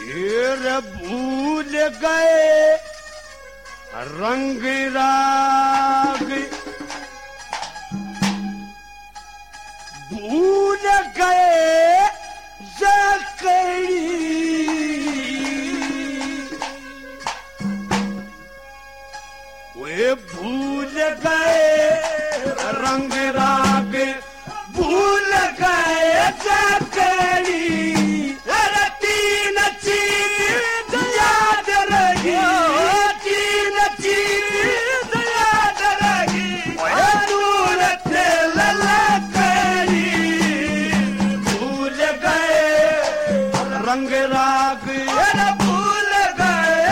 फिर भूल गए रंग राग, भूल गए जकड़ी, वे भूल गए रंग राग, भूल गए जकड़ी। तीन चीज याद रही, तीन चीज याद रही, दूर थे ललकड़ी। भूल गए रंग राग, भूल गए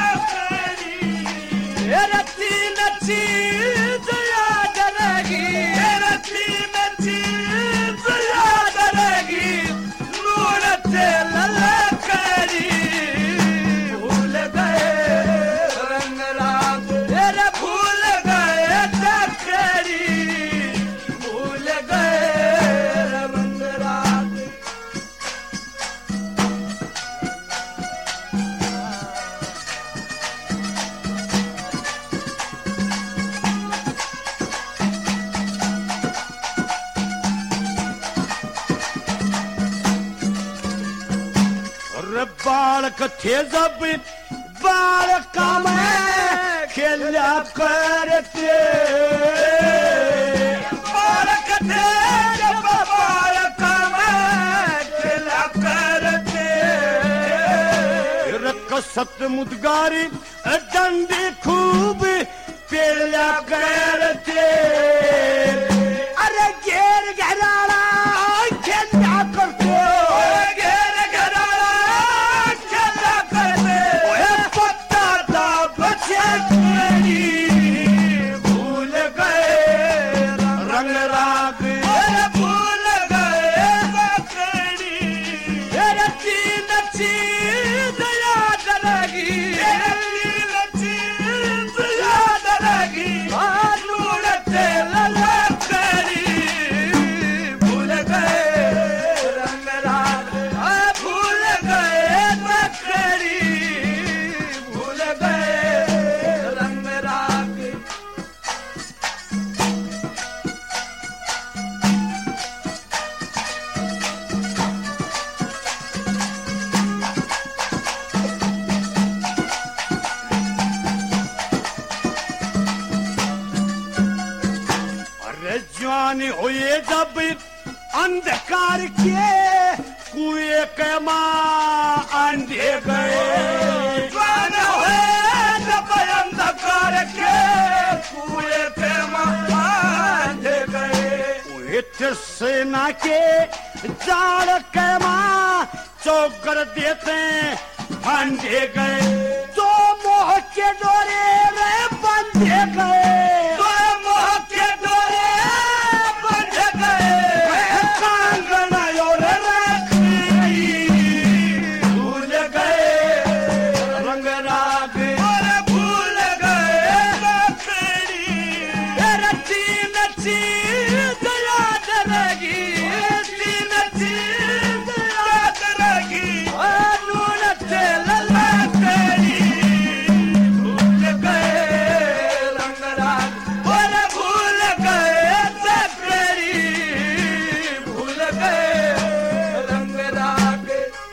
तीन चीज याद रही, तीन चीज याद रही, दूर थे ललकड़ी। भूल गए रंग राग, भूल गए जकड़ी, भूल गए रंग राग। बालक थे जब बालका में खेला करते, बालक थे जब बालका में खेला करते। कसत मुदगारी डंडी खूब पेला करते, अरे घेर घराड़ा खेला करते, भूल गए रंग राग, भूल गए जकड़ी। तीन चीज याद रही, तीन चीज याद रही, दूर थे ललकड़ी। भूल गए रंग राग, भूल गए जकड़ी, भूल गए रंग राग। अरे जवानी हुए जब अंधकार के कुएं के मां अंधे गए, जवान हुए जब अंधकार के कुएं के मां अंधे गए। सेना के जाल के मां चौकर देते अंधे गए, तो मोह के डोरे में बंधे गए, तो मोह के डोरे बंध गए, कांगन और रखी। भूल गए रंग राग, भूल गए जकड़ी। तीन चीज याद रही, तीन चीज याद रही, दूर थे ललकड़ी। भूल गए रंग राग, भूल गए जकड़ी, भूल गए रंग राग।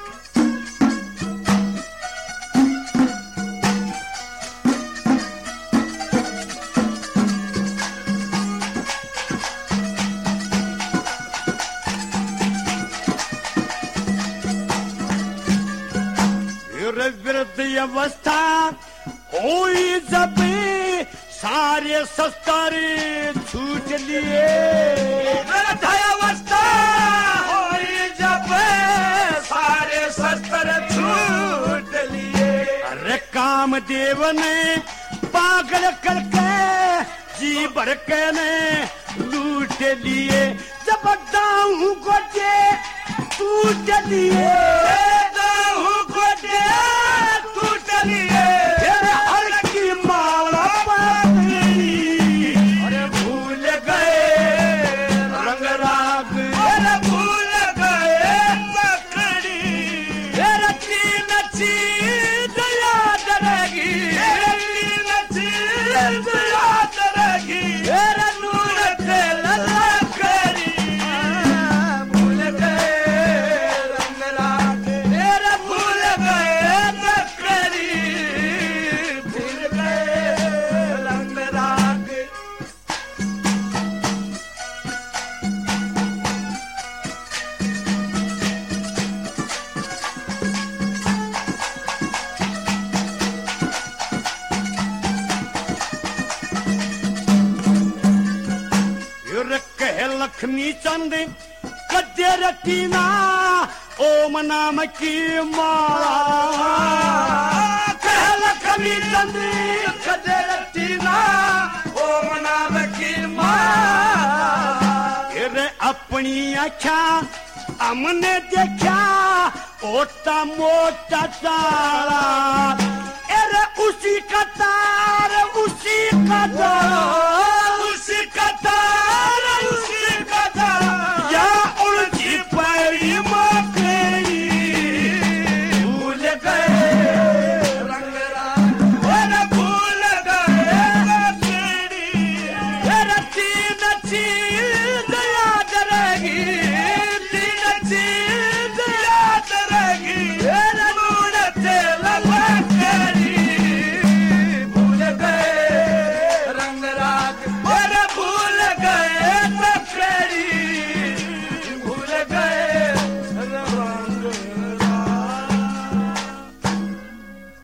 विरुद्ध अवस्था हुई जब सारे शस्त्र छूट लिए, विरुद्ध अवस्था हुई जब सारे शस्त्र छूट लिए। अरे कामदेव ने पागल करके जी भर के ने लूट लिए, जब दाऊ गोटे टूट लिए, दाऊ गोटे टूट लिए, हर की माला पकड़ी। अरे भूल गए रंग राग, अरे भूल गए जकड़ी। तीन कहे लक्ष्मी चंद कदे रटीना ओम नाम की माला कहे लक्ष्मी चंद कदे रटीना ओम नाम की माला फिर अपनी आँखा हमने देखा ओटा मोटा तारा अरे उसी का तार